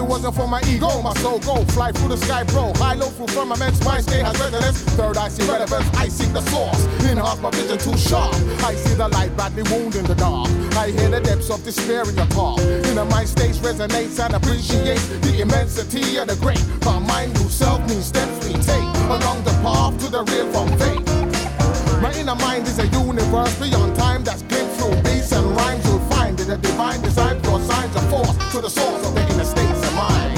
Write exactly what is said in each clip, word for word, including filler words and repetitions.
it wasn't for my ego, my soul go fly through the sky, bro. High low through firmaments, my state has residence. Third eye see relevance, I seek the source. Enhance my vision too sharp. I see the light badly wound in the dark. I hear the depths of despair in your talk. Inner mind states resonates and appreciates the immensity of the great. My mind new self means steps we take along the path to the real from fate. My inner mind is a universe beyond time that's glimpsed through beats and rhymes. You'll find it a divine design for signs of force to the source of the inner states of mind.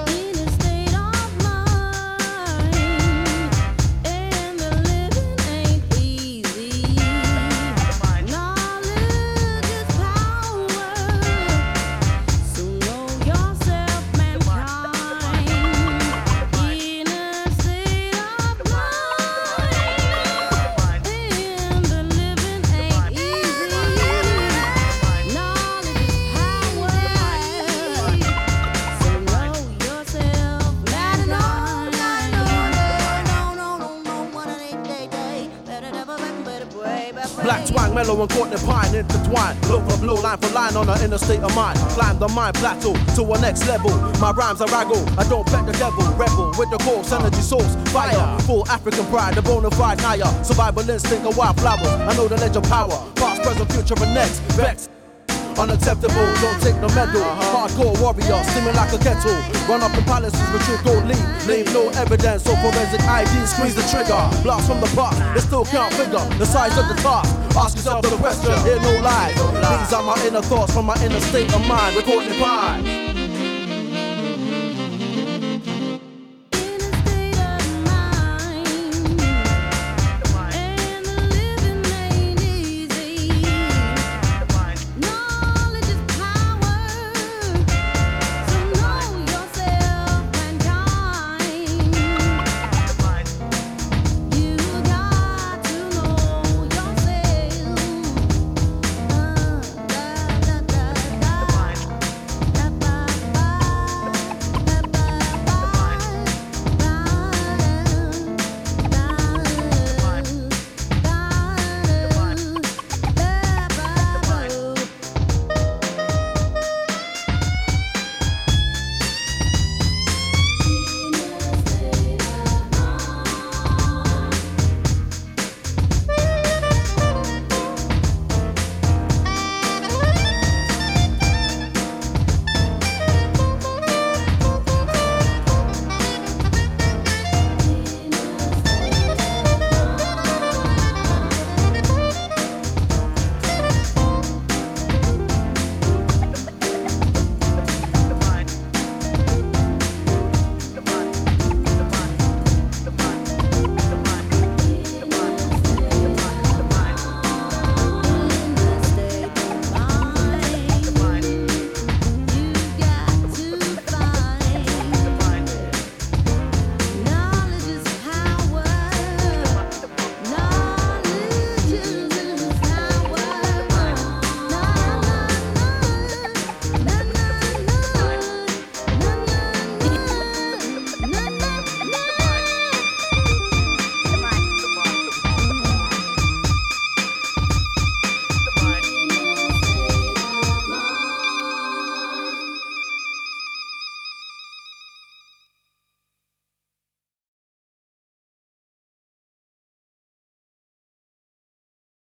Black twang, mellow and Courtney Pine intertwined. Blow for blow, line for line on an inner state of mind. Climb the mind plateau to a next level. My rhymes are raggle, I don't bet the devil. Rebel with the course, energy source, fire. Full African pride, the bona fide higher. Survival instinct of wildflowers. I know the ledge of power. Past, present, future, and next. Vex. Unacceptable, don't take the medal. Hardcore warrior, steaming like a kettle. Run up the palaces, but you don't leave. Leave no evidence, so forensic I D. Squeeze the trigger, blast from the past. They still can't figure the size of the task. Ask yourself the question, hear no lies. These are my inner thoughts from my inner state of mind. With Courtney Pine.